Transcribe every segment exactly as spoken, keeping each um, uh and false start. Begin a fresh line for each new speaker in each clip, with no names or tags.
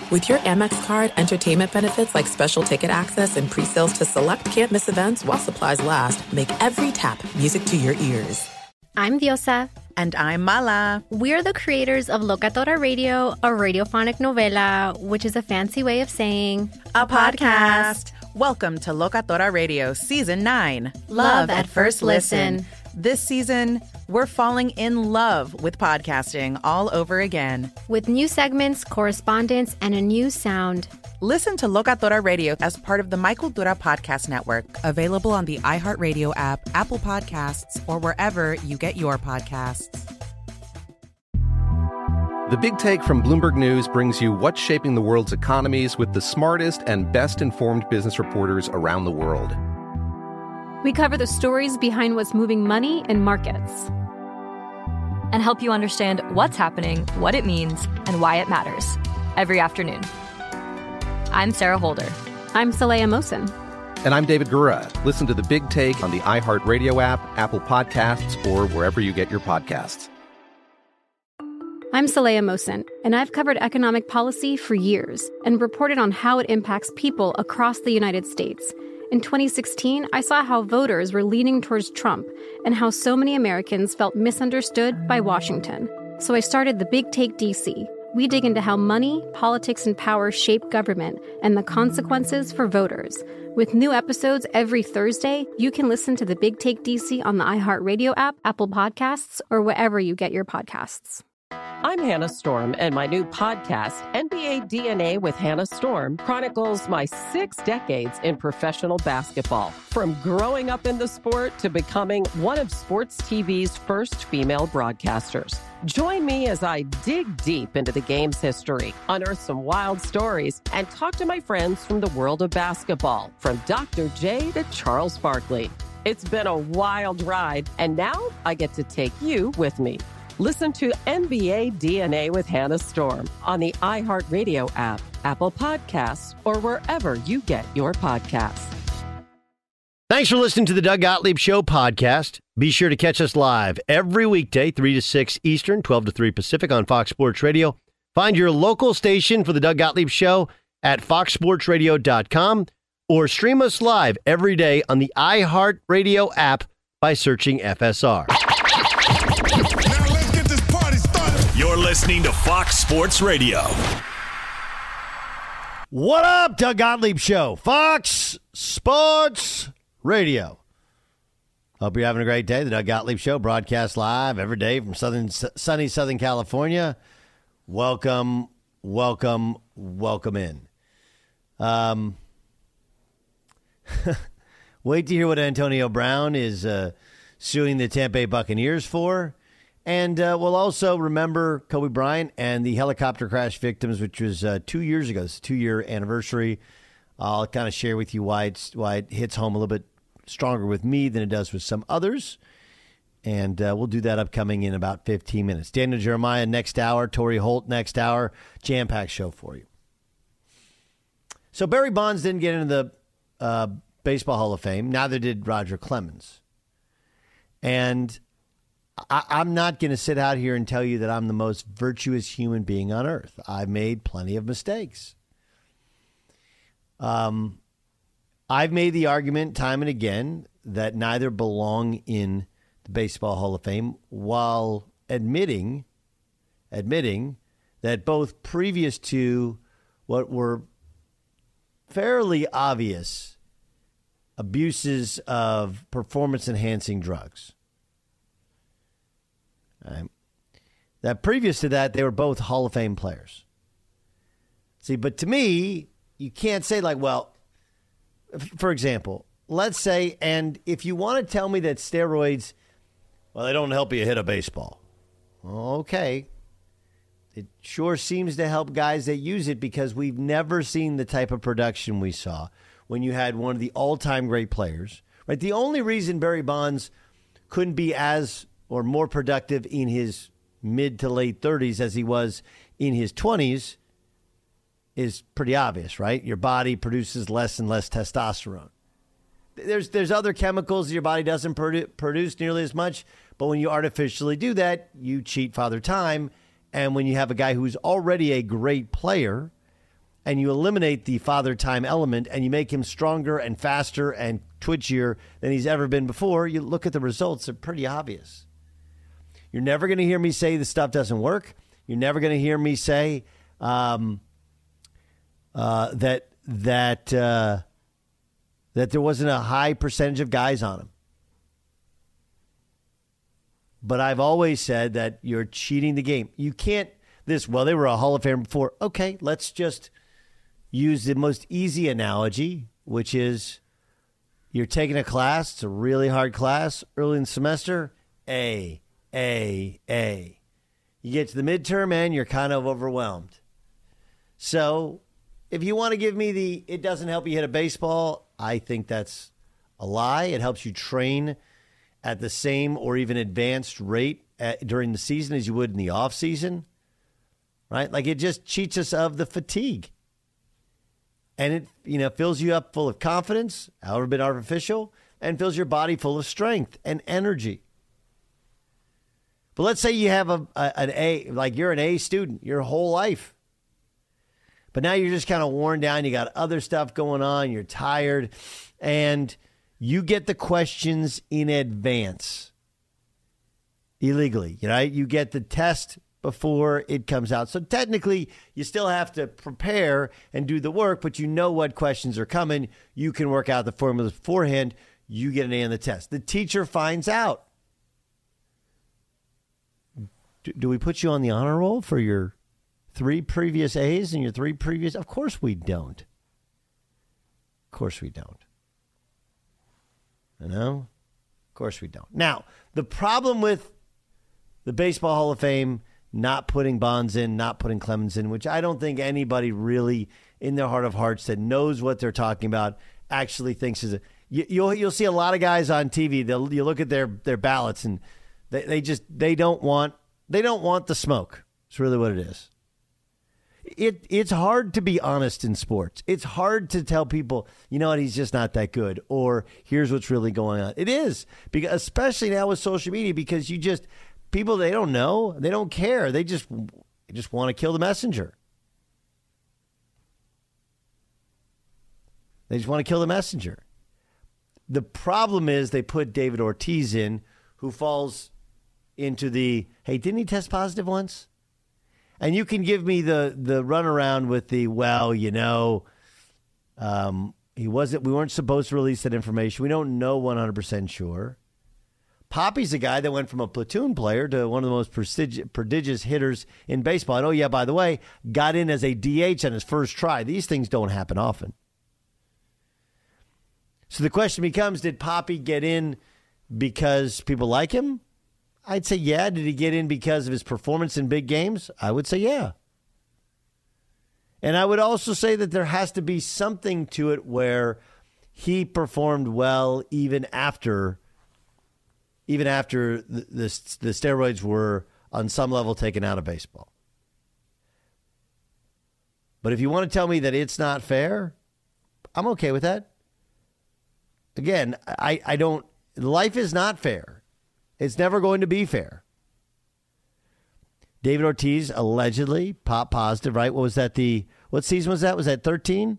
With your Amex card, entertainment benefits like special ticket access and pre-sales to select can't-miss events while supplies last make every tap music to your ears.
I'm Diosa.
And I'm Mala.
We're the creators of Locatora Radio, a radiophonic novela, which is a fancy way of saying
a podcast. Welcome to Locatora Radio Season nine.
Love, love at, at First listen. listen.
This season, we're falling in love with podcasting all over again.
With new segments, correspondence, and a new sound.
Listen to Locatora Radio as part of the My Cultura Podcast Network. Available on the iHeartRadio app, Apple Podcasts, or wherever you get your podcasts.
The Big Take from Bloomberg News brings you what's shaping the world's economies with the smartest and best-informed business reporters around the world.
We cover the stories behind what's moving money and markets.
And help you understand what's happening, what it means, and why it matters. Every afternoon. I'm Sarah Holder.
I'm Saleha Mohsin.
And I'm David Gura. Listen to The Big Take on the iHeartRadio app, Apple Podcasts, or wherever you get your podcasts.
I'm Saleha Mohsin, and I've covered economic policy for years and reported on how it impacts people across the United States. In twenty sixteen, I saw how voters were leaning towards Trump and how so many Americans felt misunderstood by Washington. So I started The Big Take D C. We dig into how money, politics, and power shape government and the consequences for voters. With new episodes every Thursday, you can listen to The Big Take D C on the iHeartRadio app, Apple Podcasts, or wherever you get your podcasts.
I'm Hannah Storm, and my new podcast, N B A D N A with Hannah Storm, chronicles my six decades in professional basketball. From growing up in the sport to becoming one of sports T V's first female broadcasters. Join me as I dig deep into the game's history, unearth some wild stories, and talk to my friends from the world of basketball, from Doctor J to Charles Barkley. It's been a wild ride, and now I get to take you with me. Listen to N B A D N A with Hannah Storm on the iHeartRadio app, Apple Podcasts, or wherever you get your podcasts.
Thanks for listening to the Doug Gottlieb Show podcast. Be sure to catch us live every weekday, three to six Eastern, twelve to three Pacific on Fox Sports Radio. Find your local station for the Doug Gottlieb Show at fox sports radio dot com or stream us live every day on the iHeartRadio app by searching F S R.
You're listening to Fox Sports Radio.
What up, Doug Gottlieb Show? Fox Sports Radio. Hope you're having a great day. The Doug Gottlieb Show broadcast live every day from southern, sunny Southern California. Welcome, welcome, welcome in. Um, wait to hear what Antonio Brown is uh, suing the Tampa Bay Buccaneers for. And uh, we'll also remember Kobe Bryant and the helicopter crash victims, which was uh, two years ago. It's a two-year anniversary. I'll kind of share with you why it's why it hits home a little bit stronger with me than it does with some others. And uh, we'll do that upcoming in about fifteen minutes. Daniel Jeremiah next hour. Torrey Holt next hour. Jam-packed show for you. So Barry Bonds didn't get into the uh, Baseball Hall of Fame. Neither did Roger Clemens. And I, I'm not going to sit out here and tell you that I'm the most virtuous human being on earth. I've made plenty of mistakes. Um, I've made the argument time and again that neither belong in the Baseball Hall of Fame, while admitting, admitting that both previous to what were fairly obvious abuses of performance-enhancing drugs, Right. that previous to that, they were both Hall of Fame players. See, but to me, you can't say like, well, for example, let's say, and if you want to tell me that steroids, well, they don't help you hit a baseball. Okay. It sure seems to help guys that use it, because we've never seen the type of production we saw when you had one of the all-time great players. Right. The only reason Barry Bonds couldn't be as or more productive in his mid to late thirties as he was in his twenties is pretty obvious, right? Your body produces less and less testosterone. There's there's other chemicals your body doesn't produ- produce nearly as much, but when you artificially do that, you cheat Father Time. And when you have a guy who's already a great player, and you eliminate the father time element and you make him stronger and faster and twitchier than he's ever been before, you look at the results, they're pretty obvious. You're never going to hear me say the stuff doesn't work. You're never going to hear me say um, uh, that that uh, that there wasn't a high percentage of guys on him. But I've always said that you're cheating the game. You can't this, well, they were a Hall of Famer before. Okay, let's just use the most easy analogy, which is you're taking a class. It's a really hard class early in the semester. A, A, A. You get to the midterm and you're kind of overwhelmed. So if you want to give me the it doesn't help you hit a baseball, I think that's a lie. It helps you train at the same or even advanced rate at, during the season as you would in the off season, right? Like it just cheats us of the fatigue. And it, you know, fills you up full of confidence, however a bit artificial, and fills your body full of strength and energy. But let's say you have a, a an A, like you're an A student your whole life. But now you're just kind of worn down. You got other stuff going on. You're tired. And you get the questions in advance illegally. You know, you get the test before it comes out. So technically, you still have to prepare and do the work, but you know what questions are coming. You can work out the formulas beforehand. You get an A on the test. The teacher finds out. Do, do we put you on the honor roll for your three previous A's and your three previous? Of course we don't. Of course we don't. You know? Of course we don't. Now, the problem with the Baseball Hall of Fame not putting Bonds in, not putting Clemens in, which I don't think anybody really in their heart of hearts that knows what they're talking about actually thinks is a, you, you'll you'll see a lot of guys on T V. They'll you look at their their ballots and they, they just they don't want they don't want the smoke. It's really what it is. It it's hard to be honest in sports. It's hard to tell people, you know what, he's just not that good, or here's what's really going on. It is, because especially now with social media, because you just people, they don't know, they don't care, they just they just want to kill the messenger. They just want to kill the messenger. The problem is they put David Ortiz in, who falls into the, hey, didn't he test positive once? And you can give me the the runaround with the, well, you know, um, he wasn't. We weren't supposed to release that information. We don't know one hundred percent sure. Poppy's a guy that went from a platoon player to one of the most prestigious, prodigious hitters in baseball. And oh yeah, by the way, got in as a D H on his first try. These things don't happen often. So the question becomes: did Poppy get in because people like him? I'd say yeah. Did he get in because of his performance in big games? I would say yeah. And I would also say that there has to be something to it where he performed well even after, even after the, the, the steroids were on some level taken out of baseball. But if you want to tell me that it's not fair, I'm okay with that. Again, I, I don't, life is not fair. It's never going to be fair. David Ortiz allegedly popped positive, right? What was that? The what season was that? Was that thirteen?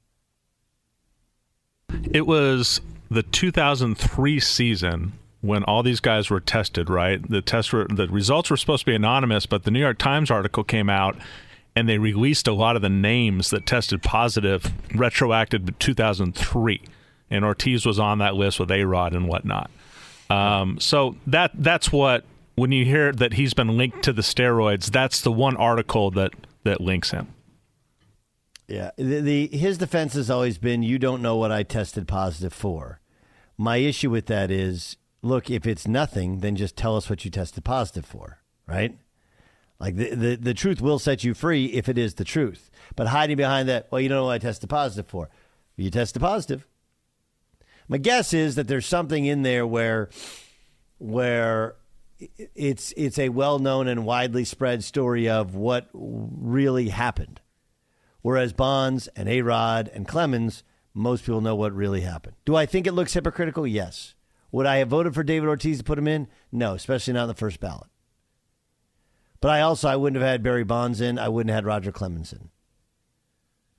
It was the two thousand three season when all these guys were tested, right? The test were, the results were supposed to be anonymous, but the New York Times article came out and they released a lot of the names that tested positive retroactive to two thousand three. And Ortiz was on that list with A-Rod and whatnot. Um, so that that's what, when you hear that he's been linked to the steroids, that's the one article that, that links him.
Yeah, the, the his defense has always been, you don't know what I tested positive for. My issue with that is, look, if it's nothing, then just tell us what you tested positive for, right? Like the, the, the truth will set you free if it is the truth. But hiding behind that, well, you don't know what I tested positive for. You tested positive. My guess is that there's something in there where where it's it's a well-known and widely spread story of what really happened. Whereas Bonds and A-Rod and Clemens, most people know what really happened. Do I think it looks hypocritical? Yes. Would I have voted for David Ortiz to put him in? No, especially not in the first ballot. But I also, I wouldn't have had Barry Bonds in. I wouldn't have had Roger Clemens in.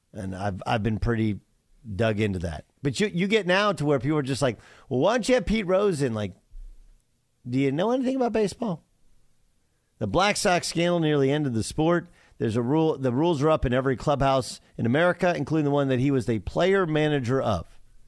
And I've I've been pretty dug into that. But you you get now to where people are just like, well, why don't you have Pete Rose in? Like, do you know anything about baseball? The Black Sox scandal nearly ended the sport. There's a rule. The rules are up in every clubhouse in America, including the one that he was the player manager of.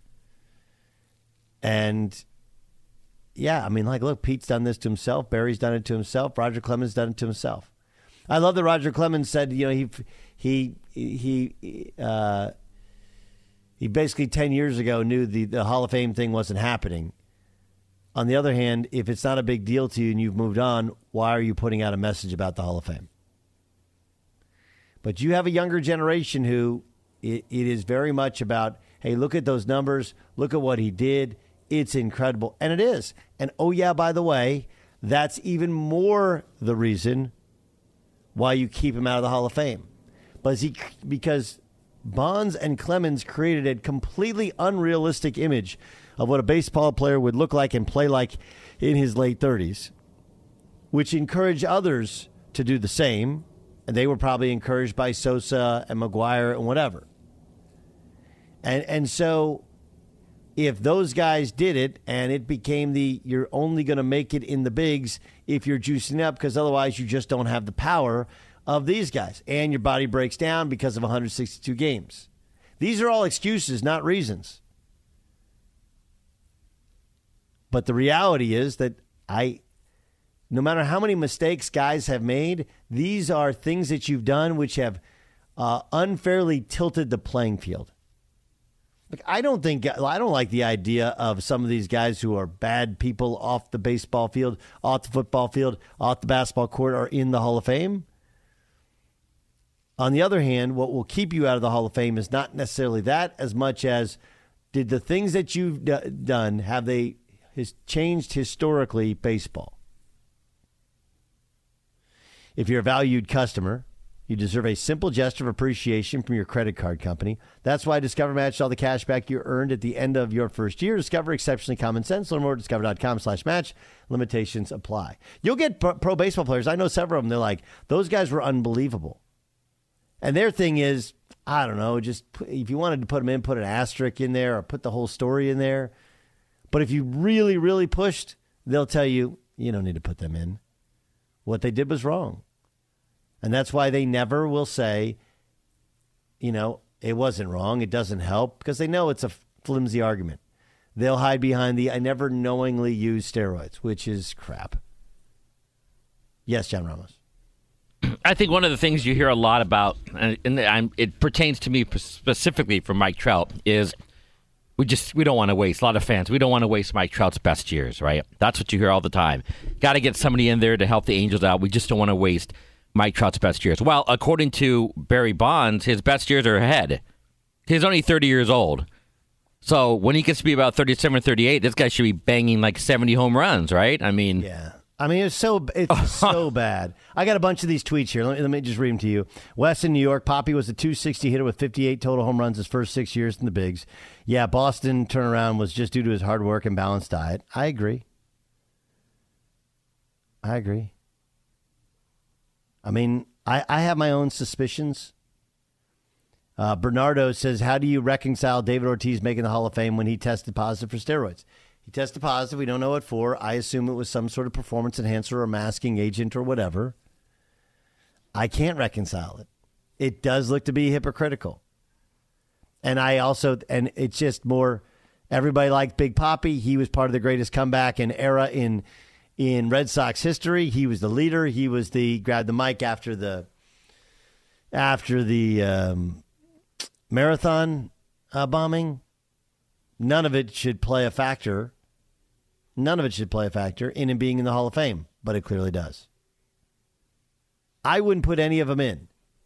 And yeah, I mean, like, look, Pete's done this to himself. Barry's done it to himself. Roger Clemens done it to himself. I love that Roger Clemens said, you know, he he he uh, he basically ten years ago knew the, the Hall of Fame thing wasn't happening. On the other hand, if it's not a big deal to you and you've moved on, why are you putting out a message about the Hall of Fame? But you have a younger generation who it, it is very much about, hey, look at those numbers. Look at what he did. It's incredible. And it is. And oh, yeah, by the way, that's even more the reason why you keep him out of the Hall of Fame. But he, because Bonds and Clemens created a completely unrealistic image of what a baseball player would look like and play like in his late thirties, which encouraged others to do the same. And they were probably encouraged by Sosa and McGuire and whatever. And and so if those guys did it and it became the, you're only going to make it in the bigs if you're juicing up, because otherwise you just don't have the power of these guys. And your body breaks down because of one hundred sixty-two games. These are all excuses, not reasons. But the reality is that I, no matter how many mistakes guys have made, these are things that you've done which have uh, unfairly tilted the playing field. Like, I don't think I don't like the idea of some of these guys who are bad people off the baseball field, off the football field, off the basketball court, are in the Hall of Fame. On the other hand, what will keep you out of the Hall of Fame is not necessarily that as much as, did the things that you've d- done, have they has changed historically baseball? If you're a valued customer, you deserve a simple gesture of appreciation from your credit card company. That's why Discover matched all the cash back you earned at the end of your first year. Discover, exceptionally common sense. Learn more at discover.com slash match. Limitations apply. You'll get pro, pro baseball players. I know several of them. They're like, those guys were unbelievable. And their thing is, I don't know, just put, if you wanted to put them in, put an asterisk in there or put the whole story in there. But if you really, really pushed, they'll tell you, you don't need to put them in. What they did was wrong. And that's why they never will say, you know, it wasn't wrong, it doesn't help, because they know it's a flimsy argument. They'll hide behind the, I never knowingly used steroids, which is crap. Yes, John Ramos.
I think one of the things you hear a lot about, and I'm, it pertains to me specifically from Mike Trout, is we just we don't want to waste, a lot of fans, we don't want to waste Mike Trout's best years, right? That's what you hear all the time. Got to get somebody in there to help the Angels out. We just don't want to waste Mike Trout's best years. Well, according to Barry Bonds, his best years are ahead. He's only thirty years old. So when he gets to be about thirty-seven or thirty-eight, this guy should be banging like seventy home runs, right? I mean...
Yeah. I mean, it's so it's so bad. I got a bunch of these tweets here. Let me, let me just read them to you. Wes in New York, Poppy was a two sixty hitter with fifty-eight total home runs his first six years in the bigs. Yeah, Boston turnaround was just due to his hard work and balanced diet. I agree. I agree. I mean, I, I have my own suspicions. Uh, Bernardo says, how do you reconcile David Ortiz making the Hall of Fame when he tested positive for steroids? He tested positive. We don't know what for. I assume it was some sort of performance enhancer or masking agent or whatever. I can't reconcile it. It does look to be hypocritical. And I also, and it's just more, everybody liked Big Papi. He was part of the greatest comeback and era in in Red Sox history. He was the leader. He was the, grabbed the mic after the, after the um, marathon uh, bombing. None of it should play a factor. None of it should play a factor in him being in the Hall of Fame, but it clearly does. I wouldn't put any of them in.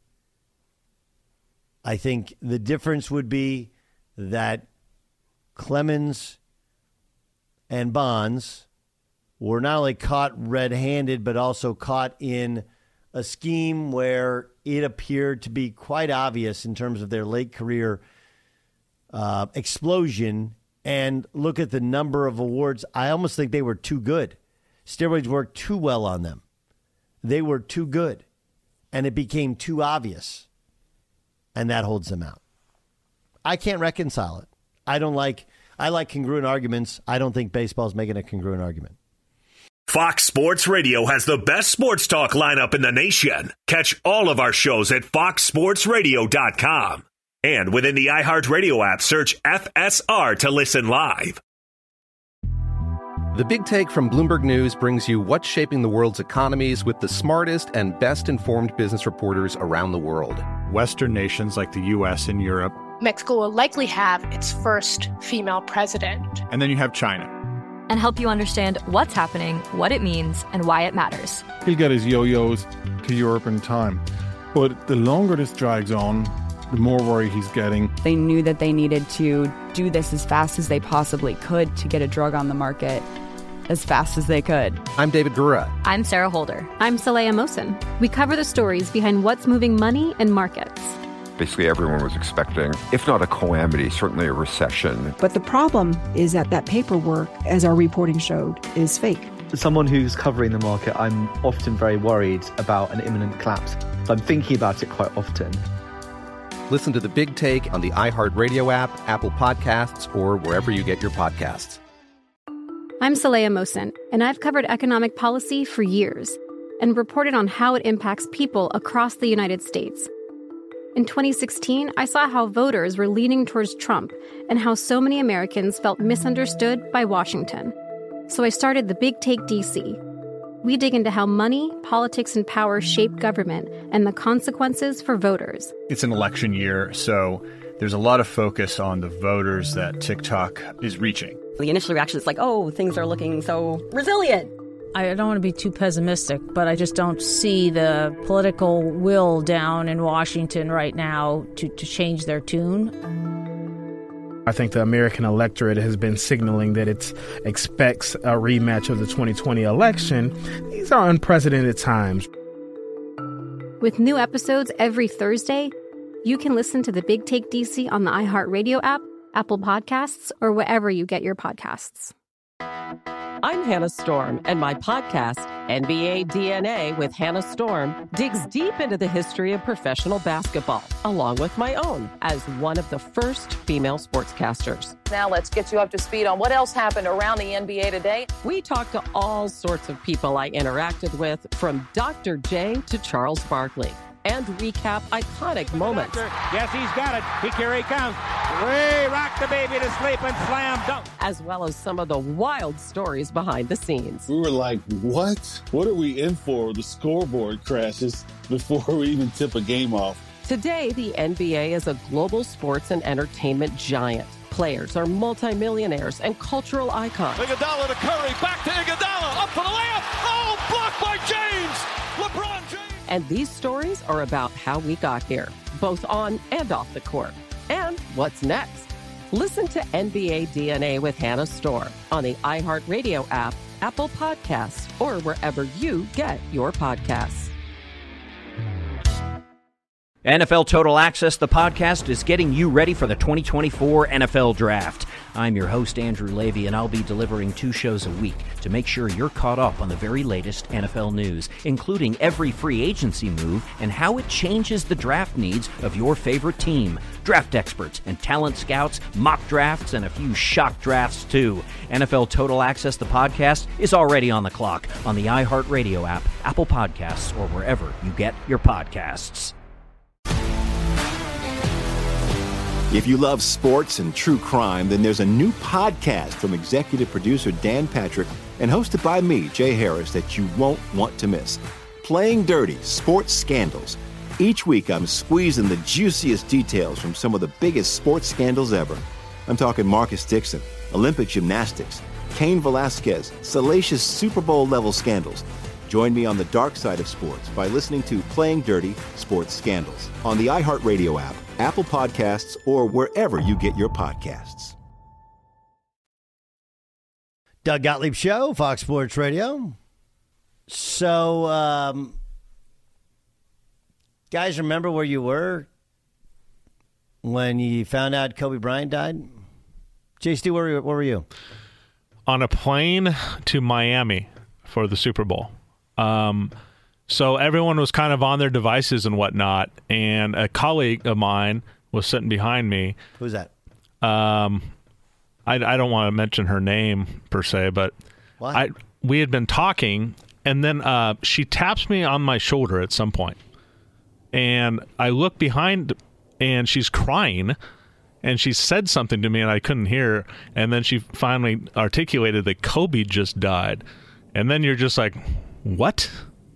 I think the difference would be that Clemens and Bonds were not only caught red-handed, but also caught in a scheme where it appeared to be quite obvious in terms of their late career Uh, explosion, and look at the number of awards. I almost think they were too good. Steroids worked too well on them. They were too good, and it became too obvious, and that holds them out. I can't reconcile it. I don't like, I like congruent arguments. I don't think baseball's making a congruent argument.
Fox Sports Radio has the best sports talk lineup in the nation. Catch all of our shows at fox sports radio dot com. And within the iHeartRadio app, search F S R to listen live.
The Big Take from Bloomberg News brings you what's shaping the world's economies with the smartest and best-informed business reporters around the world.
Western nations like the U S and Europe.
Mexico will likely have its first female president.
And then you have China.
And help you understand what's happening, what it means, and why it matters.
He'll get his yo-yos to Europe in time. But the longer this drags on, the more worry he's getting.
They knew that they needed to do this as fast as they possibly could to get a drug on the market as fast as they could.
I'm David Gura.
I'm Sarah Holder.
I'm Saleha Mohsin. We cover the stories behind what's moving money and markets.
Basically, everyone was expecting, if not a calamity, certainly a recession.
But the problem is that that paperwork, as our reporting showed, is fake.
As someone who's covering the market, I'm often very worried about an imminent collapse. I'm thinking about it quite often.
Listen to The Big Take on the iHeartRadio app, Apple Podcasts, or wherever you get your podcasts.
I'm Saleha Mohsin, and I've covered economic policy for years and reported on how it impacts people across the United States. In twenty sixteen, I saw how voters were leaning towards Trump and how so many Americans felt misunderstood by Washington. So I started The Big Take D C. We dig into how money, politics, and power shape government and the consequences for voters.
It's an election year, so there's a lot of focus on the voters that TikTok is reaching.
The initial reaction is like, oh, things are looking so resilient.
I don't want to be too pessimistic, but I just don't see the political will down in Washington right now to, to change their tune.
I think the American electorate has been signaling that it expects a rematch of the twenty twenty election. These are unprecedented times.
With new episodes every Thursday, you can listen to The Big Take D C on the iHeartRadio app, Apple Podcasts, or wherever you get your podcasts.
I'm Hannah Storm, and my podcast, N B A D N A with Hannah Storm, digs deep into the history of professional basketball, along with my own, as one of the first female sportscasters.
Now let's get you up to speed on what else happened around the N B A today.
We talked to all sorts of people I interacted with, from Doctor J to Charles Barkley, and recap iconic moments.
Yes, he's got it. He, here he comes. Way rock the baby to sleep and slam dunk.
As well as some of the wild stories behind the scenes.
We were like, what? What are we in for? The scoreboard crashes before we even tip a game off.
Today, the N B A is a global sports and entertainment giant. Players are multimillionaires and cultural icons.
Iguodala to Curry, back to Iguodala, up for the layup. Oh, blocked by James. LeBron James.
And these stories are about how we got here, both on and off the court. And what's next? Listen to N B A D N A with Hannah Storm on the iHeartRadio app, Apple Podcasts, or wherever you get your podcasts.
N F L Total Access, the podcast, is getting you ready for the twenty twenty-four N F L Draft. I'm your host, Andrew Levy, and I'll be delivering two shows a week to make sure you're caught up on the very latest N F L news, including every free agency move and how it changes the draft needs of your favorite team. Draft experts and talent scouts, mock drafts, and a few shock drafts, too. N F L Total Access, the podcast, is already on the clock on the iHeartRadio app, Apple Podcasts, or wherever you get your podcasts.
If you love sports and true crime, then there's a new podcast from executive producer Dan Patrick and hosted by me, Jay Harris, that you won't want to miss. Playing Dirty: Sports Scandals. Each week, I'm squeezing the juiciest details from some of the biggest sports scandals ever. I'm talking Marcus Dixon, Olympic gymnastics, Cain Velasquez, salacious Super Bowl-level scandals. Join me on the dark side of sports by listening to Playing Dirty: Sports Scandals on the iHeartRadio app, Apple Podcasts, or wherever you get your podcasts.
Doug Gottlieb Show, Fox Sports Radio. So, um, guys, remember where you were when you found out Kobe Bryant died? J C, where, where were you?
On a plane to Miami for the Super Bowl. Um, so everyone was kind of on their devices and whatnot, and a colleague of mine was sitting behind me.
Who's that?
Um, I, I don't want to mention her name per se, but
What?
I we had been talking, and then uh, she taps me on my shoulder at some point, and I look behind, and she's crying, and she said something to me, and I couldn't hear, and then she finally articulated that Kobe just died, and then you're just like, what?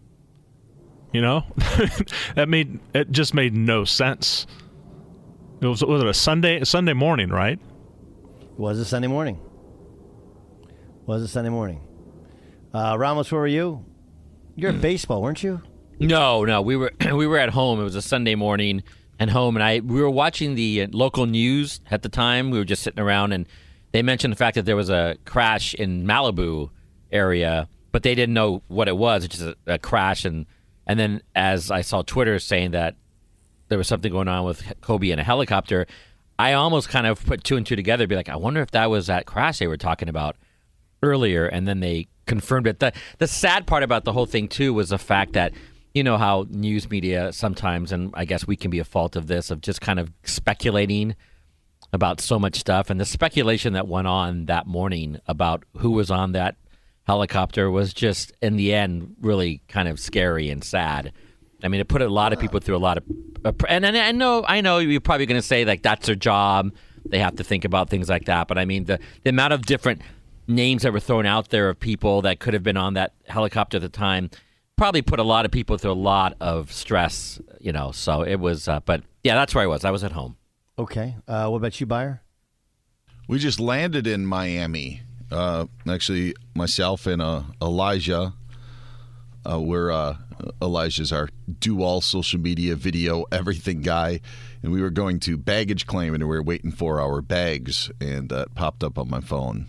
You know, that made it just made no sense. It was was it a Sunday Sunday morning, right?
It was a Sunday morning. Was a Sunday morning. Uh, Ramos, where were you? You're at baseball, weren't you?
No, no, we were we were at home. It was a Sunday morning and home, and I we were watching the local news at the time. We were just sitting around, and they mentioned the fact that there was a crash in Malibu area, but they didn't know what it was. It's just a, a crash, and and then as I saw Twitter saying that there was something going on with Kobe in a helicopter, I almost kind of put two and two together, be like, I wonder if that was that crash they were talking about earlier, and then they confirmed it. The the sad part about the whole thing too was the fact that, you know how news media sometimes, and I guess we can be a fault of this, of just kind of speculating about so much stuff, and the speculation that went on that morning about who was on that helicopter was just, in the end, really kind of scary and sad. I mean, it put a lot of people through a lot of, and, and I know, I know you're probably going to say like that's their job. They have to think about things like that. But I mean, the, the amount of different names that were thrown out there of people that could have been on that helicopter at the time probably put a lot of people through a lot of stress. You know, so it was. Uh, but yeah, that's where I was. I was at home.
Okay. Uh, what about you, Buyer?
We just landed in Miami. Uh, actually, myself and uh, Elijah. Uh, we're uh, Elijah's our do-all social media, video, everything guy, and we were going to baggage claim, and we were waiting for our bags, and uh, it popped up on my phone.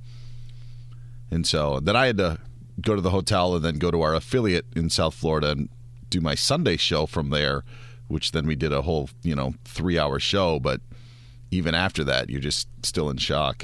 And so then I had to go to the hotel and then go to our affiliate in South Florida and do my Sunday show from there, which then we did a whole, you know, three-hour show. But even after that, you're just still in shock.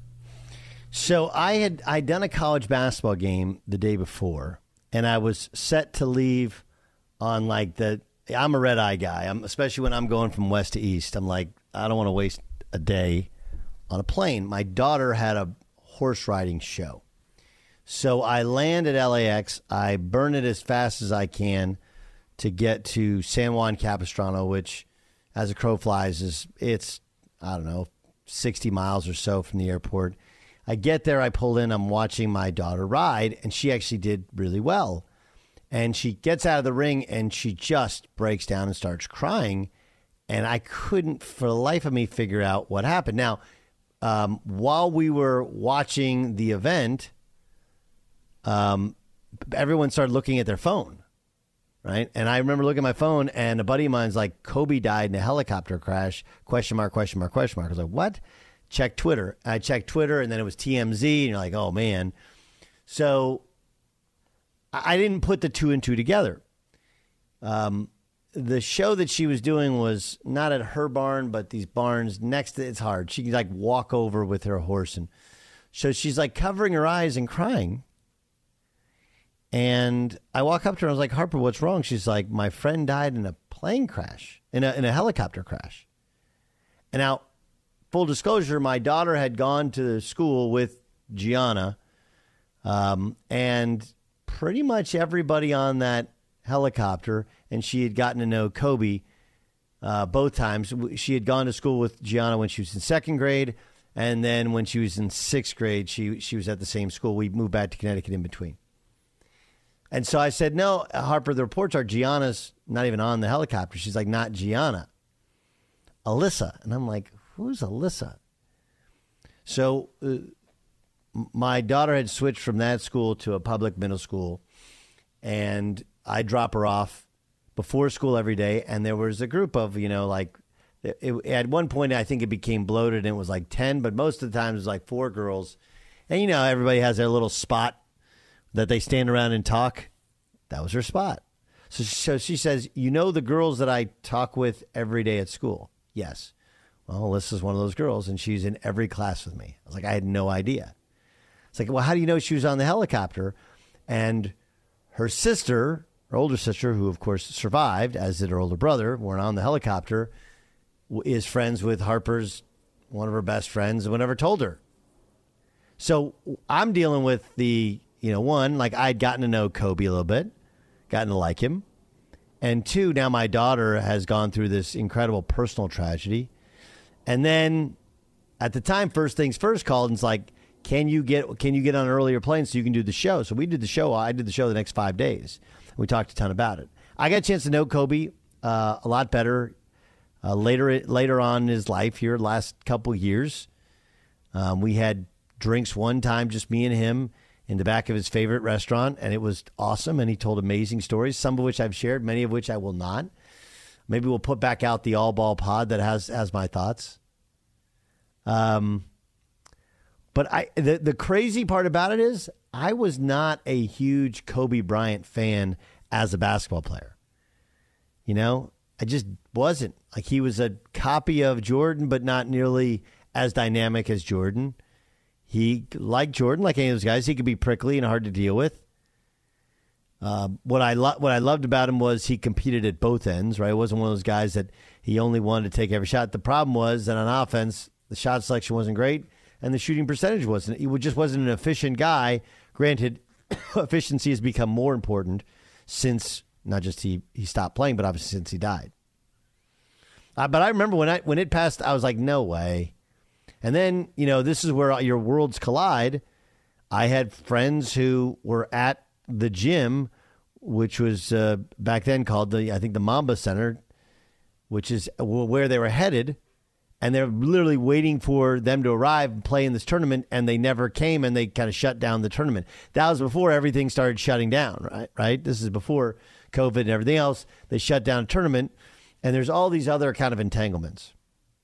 So I had I'd done a college basketball game the day before. And I was set to leave on like the, I'm a red eye guy, I'm, especially when I'm going from west to east. I'm like, I don't want to waste a day on a plane. My daughter had a horse riding show. So I land at L A X. I burn it as fast as I can to get to San Juan Capistrano, which as a crow flies is, it's, I don't know, sixty miles or so from the airport. I get there, I pull in, I'm watching my daughter ride, and she actually did really well. And she gets out of the ring, and she just breaks down and starts crying. And I couldn't, for the life of me, figure out what happened. Now, um, while we were watching the event, um, everyone started looking at their phone, right? And I remember looking at my phone, and a buddy of mine's like, Kobe died in a helicopter crash, question mark, question mark, question mark. I was like, what? Check Twitter. I checked Twitter, and then it was T M Z, and you're like, oh, man. So I didn't put the two and two together. Um, the show that she was doing was not at her barn, but these barns next to, it's hard. She could like walk over with her horse. And so she's like covering her eyes and crying. And I walk up to her, and I was like, Harper, what's wrong? She's like, my friend died in a plane crash, in a, in a helicopter crash. And now, full disclosure, my daughter had gone to school with Gianna, um, and pretty much everybody on that helicopter, and she had gotten to know Kobe uh, both times. She had gone to school with Gianna when she was in second grade, and then when she was in sixth grade, she she was at the same school. We moved back to Connecticut in between. And so I said, no, Harper, the reports are Gianna's not even on the helicopter. She's like, not Gianna, Alyssa. And I'm like, who's Alyssa? So uh, my daughter had switched from that school to a public middle school, and I drop her off before school every day. And there was a group of, you know, like it, it, at one point, I think it became bloated and it was like ten, but most of the time it was like four girls. And, you know, everybody has their little spot that they stand around and talk. That was her spot. So, so she says, you know, the girls that I talk with every day at school? Yes. Well, Alyssa's one of those girls, and she's in every class with me. I was like, I had no idea. It's like, well, how do you know she was on the helicopter? And her sister, her older sister, who, of course, survived, as did her older brother, were on the helicopter, is friends with Harper's, one of her best friends, and whatever told her. So I'm dealing with the, you know, one, like I'd gotten to know Kobe a little bit, gotten to like him. And two, now my daughter has gone through this incredible personal tragedy. And then at the time, First Things First called and it's like, can you get can you get on an earlier plane so you can do the show? So we did the show. I did the show the next five days. We talked a ton about it. I got a chance to know Kobe uh, a lot better uh, later later on in his life here, last couple years. Um, we had drinks one time, just me and him, in the back of his favorite restaurant, and it was awesome, and he told amazing stories, some of which I've shared, many of which I will not. Maybe we'll put back out the All Ball pod that has has my thoughts. Um, but I the, the crazy part about it is I was not a huge Kobe Bryant fan as a basketball player. You know, I just wasn't. Like, he was a copy of Jordan, but not nearly as dynamic as Jordan. He, like Jordan, like any of those guys, he could be prickly and hard to deal with. Uh, what I lo- what I loved about him was he competed at both ends, right? It wasn't one of those guys that he only wanted to take every shot. The problem was that on offense, the shot selection wasn't great, and the shooting percentage wasn't. He just wasn't an efficient guy. Granted, efficiency has become more important since not just he, he stopped playing, but obviously since he died. Uh, but I remember when I when it passed, I was like, no way. And then, you know, this is where your worlds collide. I had friends who were at the gym, which was uh, back then called the, I think, the Mamba Center, which is where they were headed. And they're literally waiting for them to arrive and play in this tournament, and they never came, and they kind of shut down the tournament. That was before everything started shutting down, right? Right? This is before COVID and everything else. They shut down a tournament, and there's all these other kind of entanglements.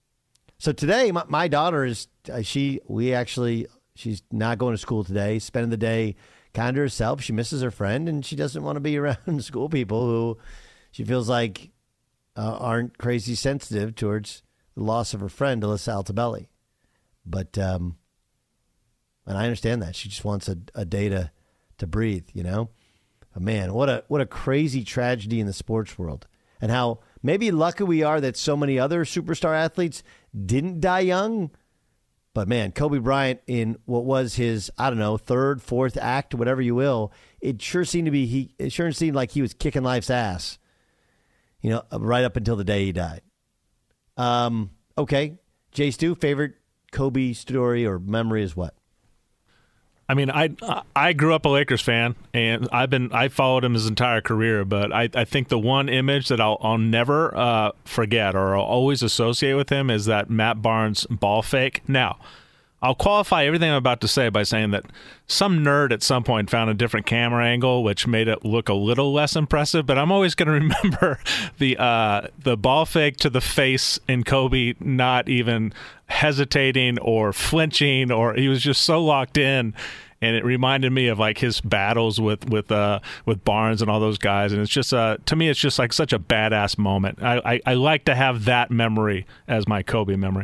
So today, my, my daughter is, uh, she, we actually, she's not going to school today, spending the day kind of herself. She misses her friend, and she doesn't want to be around school people who she feels like uh, aren't crazy sensitive towards the loss of her friend, Alyssa Altobelli. But, um, and I understand that. She just wants a, a day to, to breathe, you know? But man, what a, what a crazy tragedy in the sports world. And how maybe lucky we are that so many other superstar athletes didn't die young. But man, Kobe Bryant, in what was his, I don't know, third, fourth act, whatever you will, it sure seemed to be, he, it sure seemed like he was kicking life's ass, you know, right up until the day he died. Um, okay. Jay Stu, favorite Kobe story or memory is what?
I mean, I I grew up a Lakers fan, and I've been I followed him his entire career. But I, I think the one image that I'll I'll never uh, forget or I'll always associate with him is that Matt Barnes ball fake. Now, I'll qualify everything I'm about to say by saying that some nerd at some point found a different camera angle, which made it look a little less impressive. But I'm always going to remember the uh, the ball fake to the face in Kobe not even hesitating or flinching, or he was just so locked in. And it reminded me of like his battles with with uh, with Barnes and all those guys. And it's just uh, to me, it's just like such a badass moment. I, I, I like to have that memory as my Kobe memory.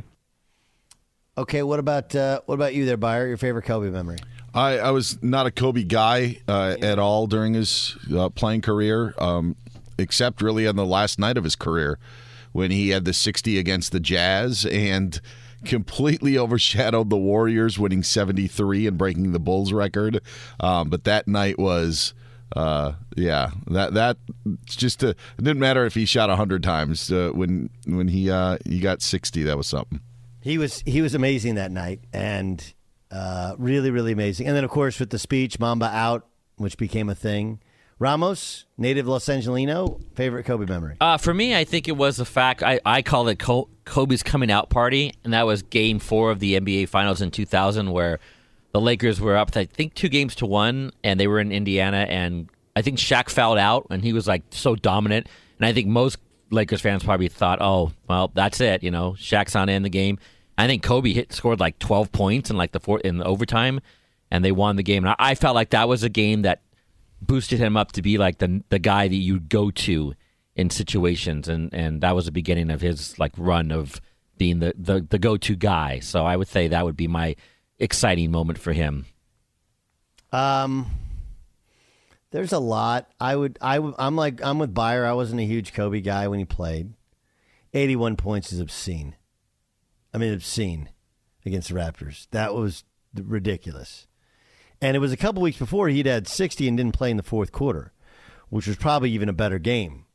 Okay, what about uh, what about you there, Buyer? Your favorite Kobe memory?
I, I was not a Kobe guy uh, at all during his uh, playing career, um, except really on the last night of his career when he had the sixty against the Jazz and completely overshadowed the Warriors, winning seventy-three and breaking the Bulls record. Um, but that night was, uh, yeah, that that just uh, it didn't matter if he shot a hundred times uh, when when he uh, he got sixty. That was something.
He was he was amazing that night, and uh, really really amazing. And then of course with the speech, Mamba out, which became a thing. Ramos, native Los Angelino, favorite Kobe memory?
Uh, for me, I think it was the fact, I, I call it Kobe's coming out party, and that was game four of the N B A Finals in two thousand, where the Lakers were up, I think, two games to one, and they were in Indiana, and I think Shaq fouled out, and he was like so dominant, and I think most Lakers fans probably thought, oh, well, that's it, you know, Shaq's not in the game. I think Kobe hit scored like twelve points in like the fourth, in the overtime, and they won the game. And I, I felt like that was a game that boosted him up to be like the the guy that you go to in situations, and, and that was the beginning of his like run of being the, the, the go-to guy. So I would say that would be my exciting moment for him.
Um, there's a lot. I would I would I'm like I'm with Buyer. I wasn't a huge Kobe guy when he played. eighty-one points is obscene. I mean, obscene against the Raptors. That was ridiculous. And it was a couple weeks before he'd had sixty and didn't play in the fourth quarter, which was probably even a better game.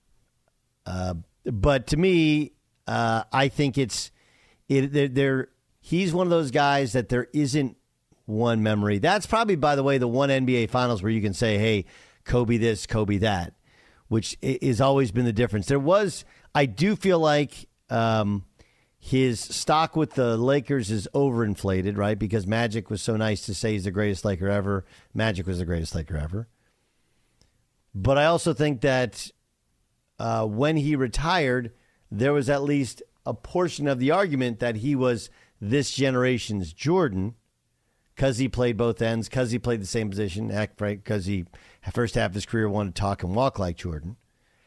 Uh, but to me, uh, I think it's it. They're, they're he's one of those guys that there isn't one memory. That's probably, by the way, the one N B A Finals where you can say, "Hey, Kobe this, Kobe that," which has always been the difference. There was, I do feel like um, his stock with the Lakers is overinflated, right? Because Magic was so nice to say he's the greatest Laker ever. Magic was the greatest Laker ever. But I also think that uh, when he retired, there was at least a portion of the argument that he was this generation's Jordan because he played both ends, because he played the same position, because he, first half of his career, wanted to talk and walk like Jordan.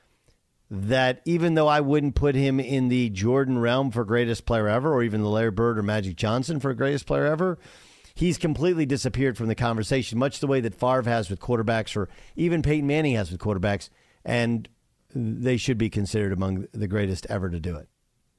That even though I wouldn't put him in the Jordan realm for greatest player ever, or even the Larry Bird or Magic Johnson for greatest player ever, he's completely disappeared from the conversation, much the way that Favre has with quarterbacks, or even Peyton Manning has with quarterbacks, and they should be considered among the greatest ever to do it.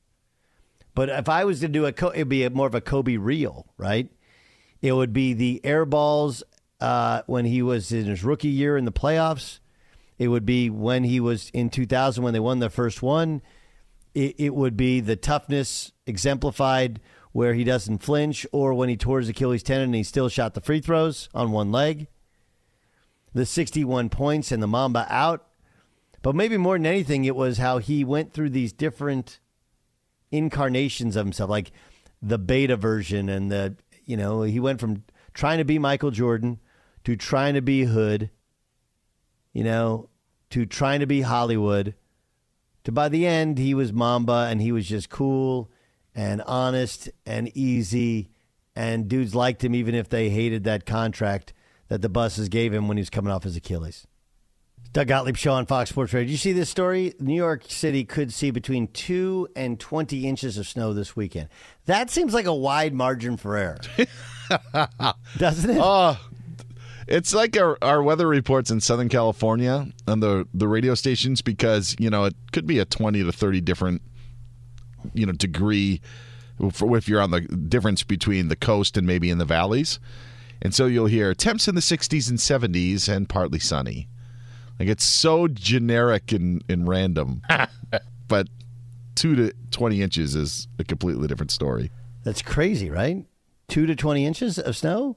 But if I was to do a, it would be a, more of a Kobe reel, right? It would be the air balls uh, when he was in his rookie year in the playoffs. It would be when he was in two thousand when they won the first one. It, it would be the toughness exemplified where he doesn't flinch, or when he tore his Achilles tendon and he still shot the free throws on one leg. The sixty-one points and the Mamba out. But maybe more than anything, it was how he went through these different incarnations of himself, like the beta version, and the, you know, he went from trying to be Michael Jordan to trying to be Hood, you know, to trying to be Hollywood, to by the end, he was Mamba, and he was just cool and honest and easy, and dudes liked him even if they hated that contract that the buses gave him when he was coming off his Achilles. Doug Gottlieb Show on Fox Sports Radio. Did you see this story? New York City could see between two and twenty inches of snow this weekend. That seems like a wide margin for error. Doesn't it?
Oh, it's like our, our weather reports in Southern California on the, the radio stations, because, you know, it could be a twenty to thirty different, you know, degree for if you're on the difference between the coast and maybe in the valleys. And so you'll hear temps in the sixties and seventies and partly sunny. Like, it's so generic and, and random. But two to twenty inches is a completely different story.
That's crazy, right? Two to twenty inches of snow?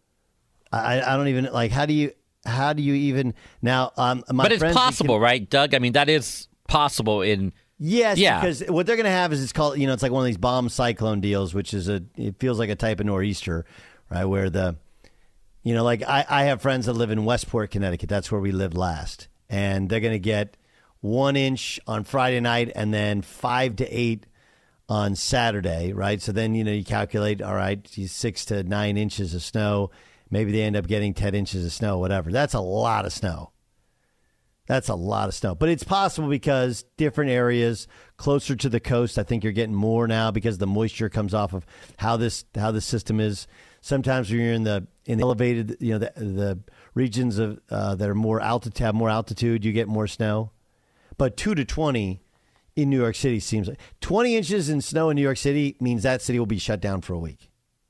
I, I don't even, like, how do you, how do you even, now, um, my
But it's
friends
possible,
can,
right, Doug? I mean, that is possible in...
Yes,
yeah.
Because what they're going to have is, it's called, you know, it's like one of these bomb cyclone deals, which is a, it feels like a type of nor'easter, right, where the... You know, like I, I have friends that live in Westport, Connecticut. That's where we lived last. And they're going to get one inch on Friday night and then five to eight on Saturday, right? So then, you know, you calculate, all right, six to nine inches of snow. Maybe they end up getting ten inches of snow, whatever. That's a lot of snow. That's a lot of snow. But it's possible because different areas closer to the coast, I think you're getting more now because the moisture comes off of how this how this system is. Sometimes when you're in the in the elevated, you know, the, the regions of uh, that are more altitude, have more altitude, you get more snow. But two to twenty in New York City seems like twenty inches in snow in New York City means that city will be shut down for a week.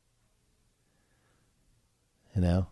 You know.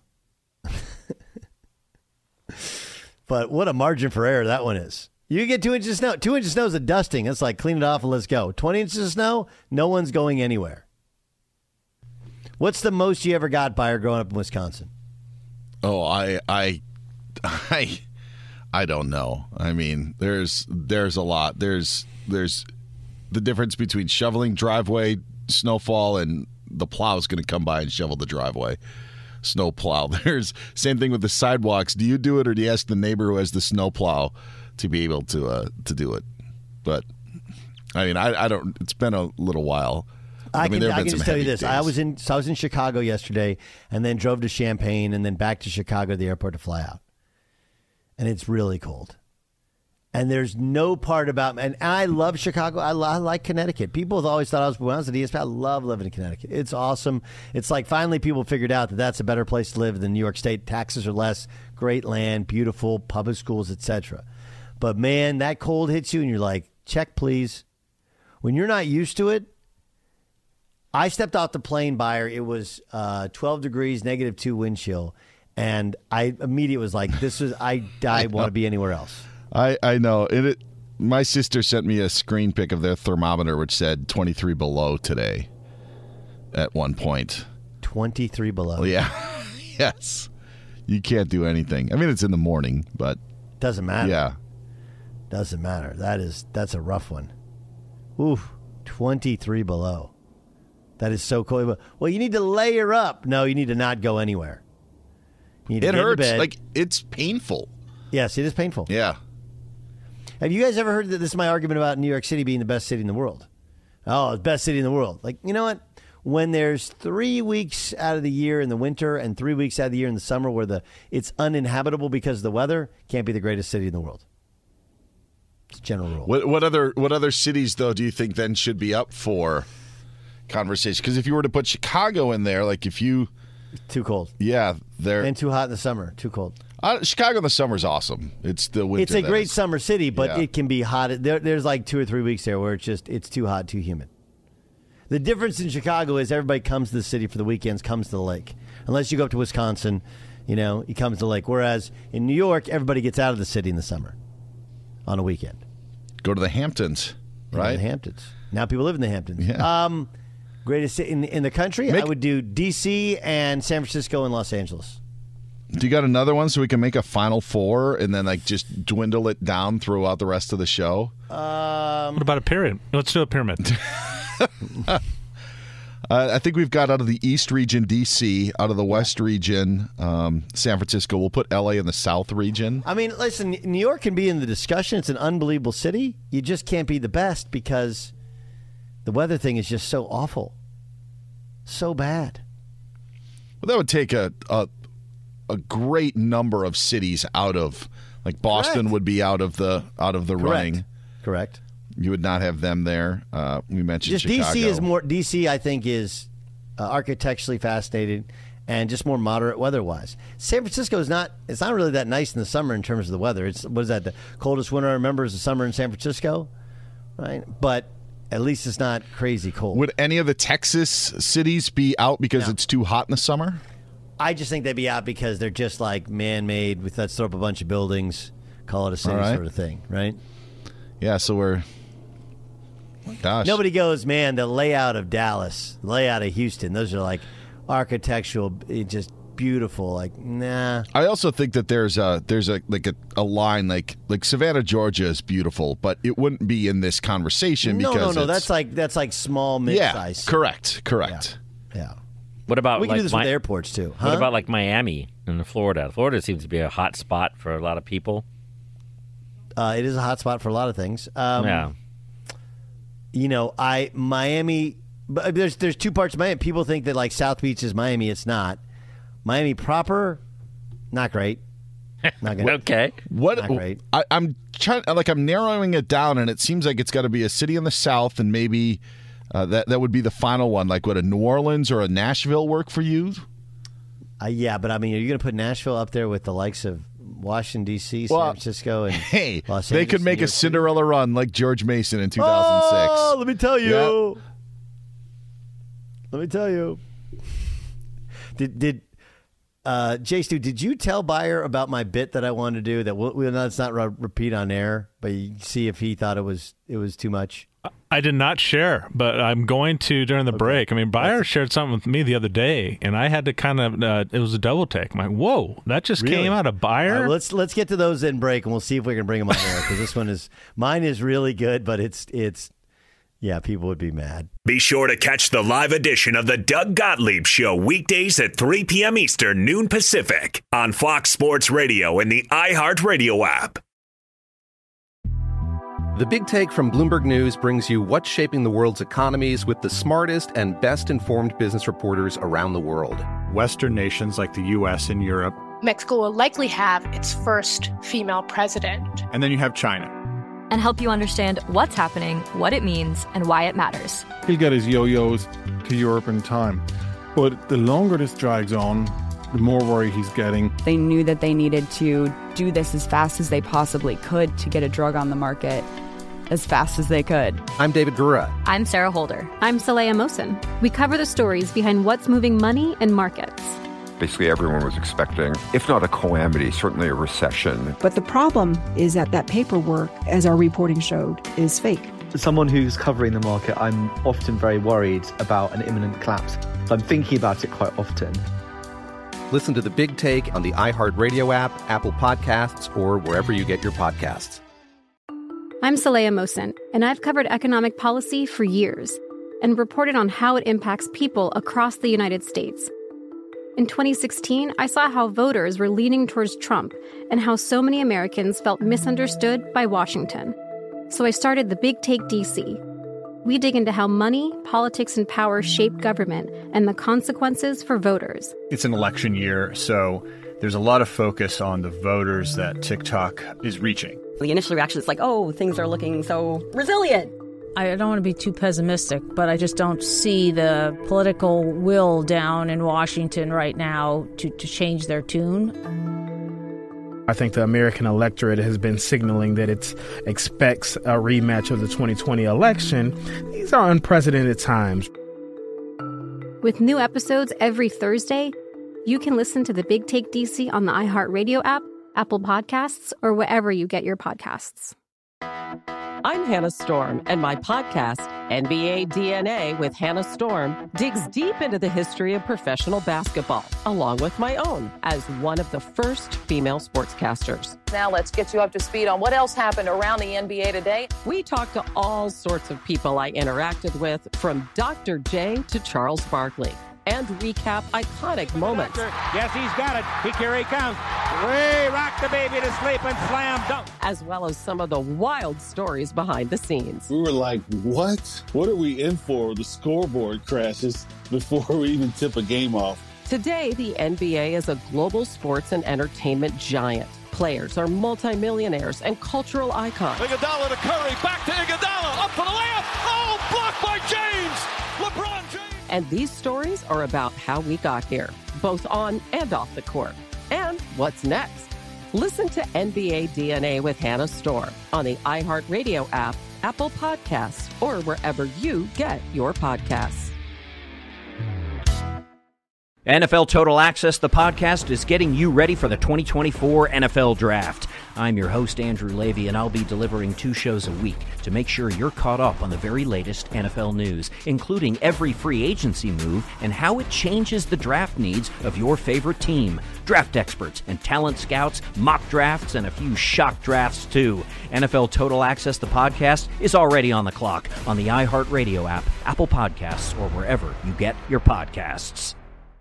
But what a margin for error that one is. You get two inches of snow. Two inches of snow is a dusting. It's like clean it off and let's go. twenty inches of snow, no one's going anywhere. What's the most you ever got, Buyer, growing up in Wisconsin?
Oh, I, I, I, I don't know. I mean, there's there's a lot. There's there's the difference between shoveling driveway snowfall and the plow is going to come by and shovel the driveway. Snow plow. There's same thing with the sidewalks. Do you do it, or do you ask the neighbor who has the snow plow to be able to uh, to do it? But I mean, I, I don't. It's been a little while.
I, I mean, can, I can just tell you this.
Days.
I was in so I was in Chicago yesterday, and then drove to Champaign, and then back to Chicago to the airport to fly out. And it's really cold. And there's no part about, and I love Chicago. I, I like Connecticut. People have always thought I was, when I was at E S P N, I love living in Connecticut. It's awesome. It's like finally people figured out that that's a better place to live than New York State. Taxes are less, great land, beautiful, public schools, et cetera. But man, that cold hits you and you're like, check please. When you're not used to it, I stepped off the plane, Buyer. It was uh, twelve degrees, negative two wind chill. And I immediately was like, this is, I, I want to be anywhere else.
I, I know. It, it, my sister sent me a screen pic of their thermometer, which said twenty-three below today at one point.
twenty-three below.
Yeah. Yes. You can't do anything. I mean, it's in the morning, but.
Doesn't matter.
Yeah.
Doesn't matter. That is, that's a rough one. Oof. twenty-three below. That is so cold. Well, you need to layer up. No, you need to not go anywhere. You need to
It
get into
hurts.
bed.
Like, it's painful.
Yes, it is painful.
Yeah.
Have you guys ever heard that this is my argument about New York City being the best city in the world? Oh, it's the best city in the world. Like, you know what? When there's three weeks out of the year in the winter and three weeks out of the year in the summer where the it's uninhabitable because of the weather, can't be the greatest city in the world. It's a general rule.
What, what other what other cities, though, do you think then should be up for conversation? Because if you were to put Chicago in there, like if you...
Too cold.
Yeah. they're
And too hot in the summer. Too cold.
Uh, Chicago in the summer is awesome. It's the winter.
It's a
that
great
is-
summer city, but
Yeah.
it can be hot. There, there's like two or three weeks there where it's just it's too hot, too humid. The difference in Chicago is everybody comes to the city for the weekends, comes to the lake. Unless you go up to Wisconsin, you know, he comes to the lake. Whereas in New York, everybody gets out of the city in the summer on a weekend.
Go to the Hamptons,
You know,
right?
the Hamptons. Now people live in the Hamptons.
Yeah.
Um, greatest city in, in the country,
Make-
I would do D C and San Francisco and Los Angeles.
Do you got another one so we can make a final four and then like just dwindle it down throughout the rest of the show?
Um,
What about a pyramid? Let's do a pyramid.
uh, I think we've got out of the East region, D C, out of the West region, um, San Francisco. We'll put L A in the South region.
I mean, listen, New York can be in the discussion. It's an unbelievable city. You just can't be the best because the weather thing is just so awful. So bad.
Well, that would take a, a a great number of cities out of, like Boston
Correct.
would be out of the out of the
Correct.
running.
Correct.
You would not have them there. Uh, we mentioned
Just
Chicago.
D C is more, D C I think is uh, architecturally fascinating and just more moderate weather-wise. San Francisco is not, it's not really that nice in the summer in terms of the weather. It's, what is that, the coldest winter I remember is the summer in San Francisco, right? But at least it's not crazy cold.
Would any of the Texas cities be out because
No.
it's too hot in the summer?
I just think they'd be out because they're just like man-made. With let's throw up a bunch of buildings, call it a city
All right.
sort of thing, right?
Yeah, so we're... Gosh.
Nobody goes, man, the layout of Dallas, the layout of Houston, those are like architectural, eh, just beautiful. Like, nah.
I also think that there's a there's a like a, a line like like Savannah, Georgia is beautiful, but it wouldn't be in this conversation
No,
because
no, no.
it's-
That's like that's like small,
yeah,
mid-size.
correct, correct.
Yeah.
What about
We can
like
do this
Mi-
with airports too.
What
Huh?
about like Miami in Florida? Florida seems to be a hot spot for a lot of people.
Uh, it is a hot spot for a lot of things. Um,
yeah.
You know, I Miami. But there's there's two parts of Miami. People think that like South Beach is Miami. It's not. Miami proper, not great. Not gonna,
Okay.
What
Not great.
I, I'm trying like I'm narrowing it down, and it seems like it's got to be a city in the South, and maybe uh, that that would be the final one. Like, would a New Orleans or a Nashville work for you?
Uh, yeah, but I mean, are you going to put Nashville up there with the likes of Washington D C, San
Well,
Francisco, and
Hey,
Los
they
Angeles,
could make
New
a
York City?
Cinderella run like George Mason in two thousand six.
Oh, let me tell you.
Yeah.
Let me tell you. Did did uh, Jay Stu? Did you tell Buyer about my bit that I wanted to do? That we'll, we'll not, it's not re- repeat on air, but you see if he thought it was it was too much.
I did not share, but I'm going to during the break. I mean, Bayer shared something with me the other day, and I had to kind of, uh, it was a double take. I'm like, whoa, that just
Really?
came out of Bayer?
All right, let's let's get to those in break, and we'll see if we can bring them on air because this one is mine is really good, but it's it's yeah, people would be mad.
Be sure to catch the live edition of the Doug Gottlieb Show weekdays at three p.m. Eastern, noon Pacific on Fox Sports Radio and the iHeartRadio app.
The Big Take from Bloomberg News brings you what's shaping the world's economies with the smartest and best-informed business reporters around the world.
Western nations like the U S and Europe.
Mexico will likely have its first female president.
And then you have China.
And help you understand what's happening, what it means, and why it matters.
He'll get his yo-yos to Europe in time. But the longer this drags on, the more worry he's getting.
They knew that they needed to do this as fast as they possibly could to get a drug on the market.
as fast as they could.
I'm David Gura.
I'm Sarah Holder.
I'm Saleha Mohsen. We cover the stories behind what's moving money and markets.
Basically, everyone was expecting, if not a calamity, certainly a recession.
But the problem is that that paperwork, as our reporting showed, is fake.
As someone who's covering the market, I'm often very worried about an imminent collapse. So I'm thinking about it quite often.
Listen to The Big Take on the iHeartRadio app, Apple Podcasts, or wherever you get your podcasts.
I'm Saleha Mohsen, and I've covered economic policy for years and reported on how it impacts people across the United States. In twenty sixteen, I saw how voters were leaning towards Trump and how so many Americans felt misunderstood by Washington. So I started The Big Take D C. We dig into how money, politics, and power shape government and the consequences for voters.
It's an election year, so there's a lot of focus on the voters that TikTok is reaching.
The initial reaction is like, oh, things are looking so resilient.
I don't want to be too pessimistic, but I just don't see the political will down in Washington right now to, to change their tune.
I think the American electorate has been signaling that it expects a rematch of the twenty twenty election. These are unprecedented times.
With new episodes every Thursday, you can listen to The Big Take D C on the iHeartRadio app, Apple Podcasts, or wherever you get your podcasts.
I'm Hannah Storm, and my podcast, N B A D N A with Hannah Storm, digs deep into the history of professional basketball, along with my own, as one of the first female sportscasters.
Now let's get you up to speed on what else happened around the N B A today.
We talk to all sorts of people I interacted with, from Doctor J to Charles Barkley, and recap iconic moments.
Yes, he's got it. He, here he comes. Way rock the baby to sleep and slam dunk.
As well as some of the wild stories behind the scenes.
We were like, what? What are we in for? The scoreboard crashes before we even tip a game off.
Today, the N B A is a global sports and entertainment giant. Players are multimillionaires and cultural icons.
Iguodala to Curry, back to Iguodala, up for the layup. Oh, blocked by James. LeBron James.
And these stories are about how we got here, both on and off the court. And what's next? Listen to N B A D N A with Hannah Storm on the iHeartRadio app, Apple Podcasts, or wherever you get your podcasts.
N F L Total Access, the podcast, is getting you ready for the twenty twenty-four N F L Draft. I'm your host, Andrew Levy, and I'll be delivering two shows a week to make sure you're caught up on the very latest N F L news, including every free agency move and how it changes the draft needs of your favorite team. Draft experts and talent scouts, mock drafts, and a few shock drafts, too. N F L Total Access, the podcast, is already on the clock on the iHeartRadio app, Apple Podcasts, or wherever you get your podcasts.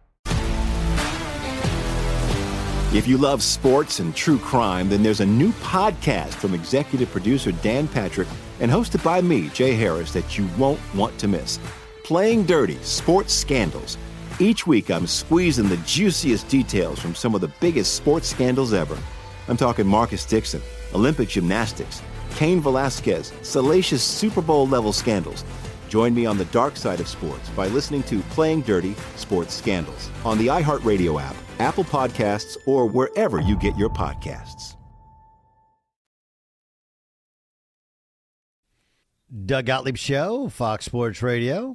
If you love sports and true crime, then there's a new podcast from executive producer Dan Patrick and hosted by me, Jay Harris, that you won't want to miss. Playing Dirty: Sports Scandals. Each week, I'm squeezing the juiciest details from some of the biggest sports scandals ever. I'm talking Marcus Dixon, Olympic gymnastics, Cain Velasquez, salacious Super Bowl-level scandals. Join me on the dark side of sports by listening to Playing Dirty: Sports Scandals on the iHeartRadio app, Apple Podcasts, or wherever you get your podcasts.
Doug Gottlieb Show, Fox Sports Radio.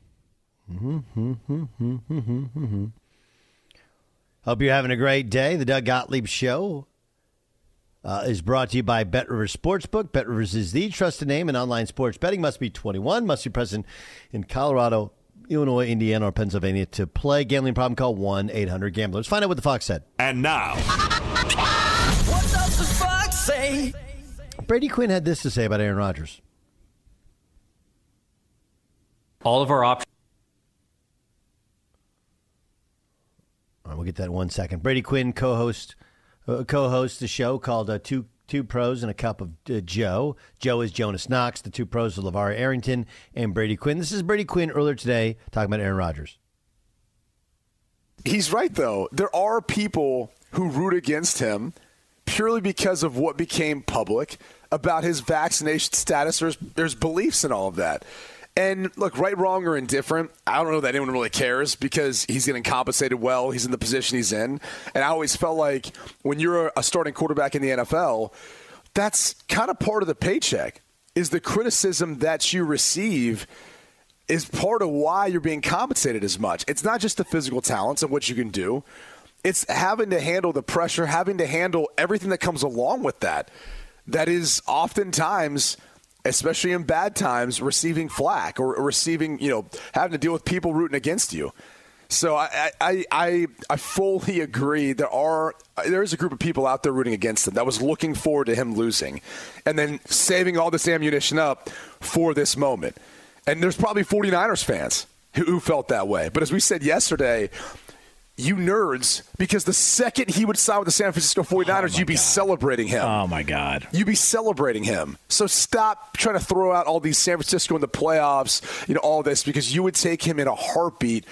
Hope you're having a great day. The Doug Gottlieb Show uh, is brought to you by BetRivers Sportsbook. BetRivers is the trusted name in online sports betting. Must be twenty-one. Must be present in Colorado, Illinois, Indiana, or Pennsylvania to play. Gambling problem? Call one eight hundred gambler. Let's find out what the Fox said.
And now,
what does the Fox say?
Brady Quinn had this to say about Aaron Rodgers.
All of our options.
All right, we'll get that in one second. Brady Quinn, co-host, uh, co-host the show called uh, Two Two Pros and a Cup of uh, Joe. Joe is Jonas Knox. The two pros are LeVar Arrington and Brady Quinn. This is Brady Quinn earlier today talking about Aaron Rodgers.
He's right, though. There are people who root against him purely because of what became public about his vaccination status. There's, there's beliefs in all of that. And look, right, wrong, or indifferent, I don't know that anyone really cares because he's getting compensated well. He's in the position he's in. And I always felt like when you're a starting quarterback in the N F L, that's kind of part of the paycheck. is the criticism that you receive is part of why you're being compensated as much. It's not just the physical talents and what you can do. It's having to handle the pressure, having to handle everything that comes along with that. That is oftentimes, especially in bad times, receiving flack or receiving, you know, having to deal with people rooting against you. So I, I, I, I fully agree. There are there is a group of people out there rooting against him that was looking forward to him losing and then saving all this ammunition up for this moment. And there's probably 49ers fans who, who felt that way. But as we said yesterday, you nerds, because the second he would sign with the San Francisco 49ers, oh you'd be God. celebrating him.
Oh, my God.
You'd be celebrating him. So stop trying to throw out all these San Francisco in the playoffs, you know, all this, because you would take him in a heartbeat.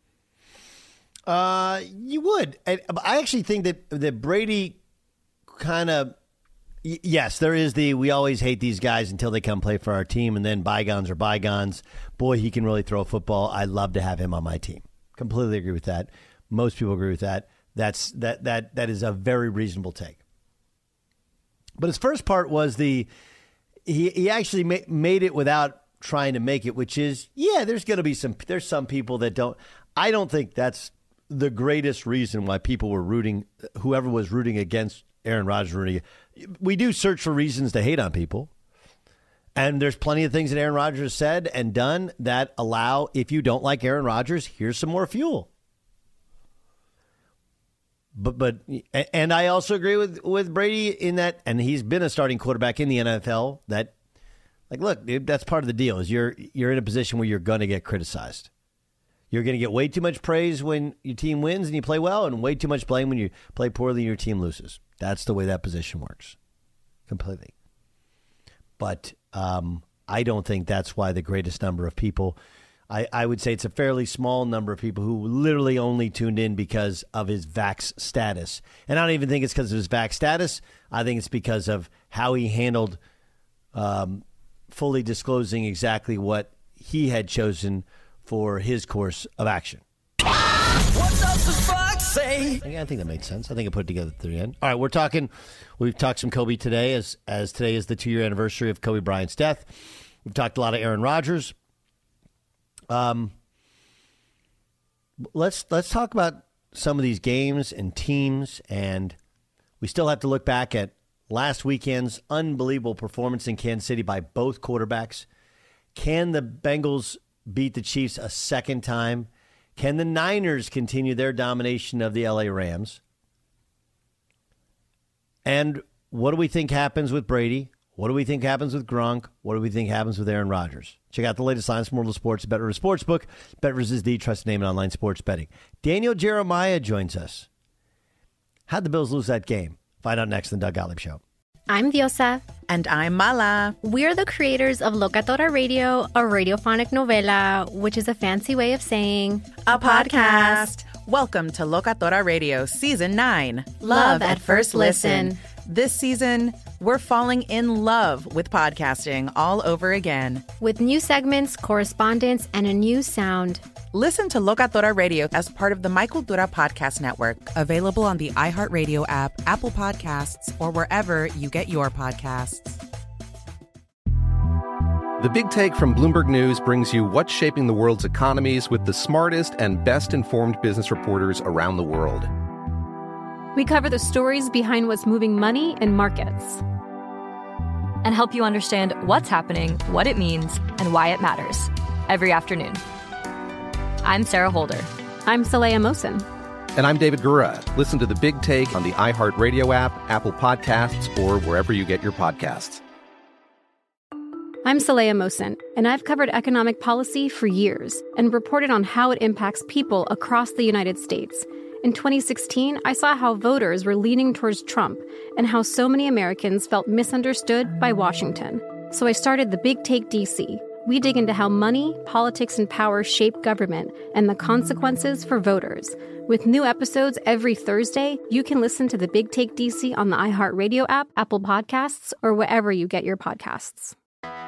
Uh, you would. And I actually think that, that Brady kind of, y- yes, there is the, we always hate these guys until they come play for our team, and then bygones are bygones. Boy, he can really throw a football. I'd love to have him on my team. Completely agree with that. Most people agree with that. That's that that that is a very reasonable take. But his first part was the, he, he actually ma- made it without trying to make it, which is, yeah, there's going to be some, there's some people that don't, I don't think that's the greatest reason why people were rooting, whoever was rooting against Aaron Rodgers. Rooting. We do search for reasons to hate on people. And there's plenty of things that Aaron Rodgers said and done that allow, if you don't like Aaron Rodgers, here's some more fuel. But, but, and I also agree with, with Brady in that, and he's been a starting quarterback in the N F L, that, like, look, dude, that's part of the deal, is you're, you're in a position where you're going to get criticized. You're going to get way too much praise when your team wins and you play well, and way too much blame when you play poorly and your team loses. That's the way that position works. Completely. But um, I don't think that's why the greatest number of people, I, I would say it's a fairly small number of people who literally only tuned in because of his vax status. And I don't even think it's because of his vax status. I think it's because of how he handled um, fully disclosing exactly what he had chosen for his course of action.
What does the fox say?
I think that made sense. I think I put it together at the end. All right, we're talking, we've talked some Kobe today, as as today is the two-year anniversary of Kobe Bryant's death. We've talked a lot of Aaron Rodgers. Um, let's let's talk about some of these games and teams, and we still have to look back at last weekend's unbelievable performance in Kansas City by both quarterbacks. Can the Bengals beat the Chiefs a second time? Can the Niners continue their domination of the L A Rams? And what do we think happens with Brady? What do we think happens with Gronk? What do we think happens with Aaron Rodgers? Check out the latest lines from World of Sports at BetRivers Sportsbook. BetRivers is the trusted name in online sports betting. Daniel Jeremiah joins us. How'd the Bills lose that game? Find out next in the Doug Gottlieb Show.
I'm Diosa.
And I'm Mala.
We're the creators of Locatora Radio, a radiophonic novela, which is a fancy way of saying
a podcast. Welcome to Locatora Radio Season nine.
Love, love at first listen. listen.
This season, we're falling in love with podcasting all over again.
With new segments, correspondence, and a new sound.
Listen to Locatora Radio as part of the My Cultura Podcast Network. Available on the iHeartRadio app, Apple Podcasts, or wherever you get your podcasts.
The Big Take from Bloomberg News brings you what's shaping the world's economies with the smartest and best-informed business reporters around the world.
We cover the stories behind what's moving money and markets,
and help you understand what's happening, what it means, and why it matters every afternoon. I'm Sarah Holder.
I'm Saleha Mohsin.
And I'm David Gura. Listen to The Big Take on the iHeartRadio app, Apple Podcasts, or wherever you get your podcasts.
I'm Saleha Mohsin, and I've covered economic policy for years and reported on how it impacts people across the United States. In twenty sixteen, I saw how voters were leaning towards Trump and how so many Americans felt misunderstood by Washington. So I started The Big Take D C. We dig into how money, politics, and power shape government and the consequences for voters. With new episodes every Thursday, you can listen to The Big Take D C on the iHeartRadio app, Apple Podcasts, or wherever you get your podcasts.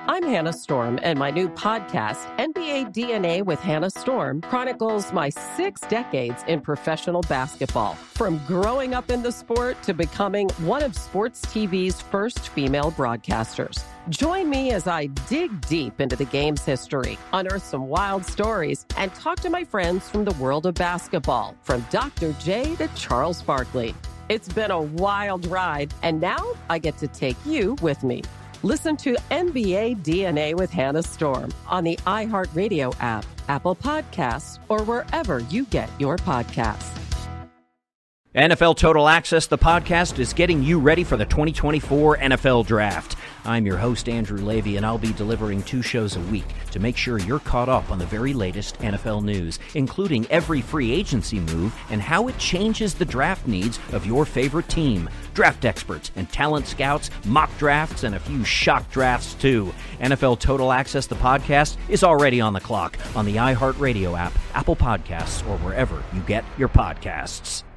I'm Hannah Storm, and my new podcast, N B A D N A with Hannah Storm, chronicles my six decades in professional basketball. From growing up in the sport to becoming one of sports T V's first female broadcasters. Join me as I dig deep into the game's history, unearth some wild stories, and talk to my friends from the world of basketball, from Doctor J to Charles Barkley. It's been a wild ride, and now I get to take you with me. Listen to N B A D N A with Hannah Storm on the iHeartRadio app, Apple Podcasts, or wherever you get your podcasts.
N F L Total Access, the podcast, is getting you ready for the twenty twenty-four N F L Draft. I'm your host, Andrew Levy, and I'll be delivering two shows a week to make sure you're caught up on the very latest N F L news, including every free agency move and how it changes the draft needs of your favorite team. Draft experts and talent scouts, mock drafts, and a few shock drafts, too. N F L Total Access, the podcast, is already on the clock on the iHeartRadio app, Apple Podcasts, or wherever you get your podcasts.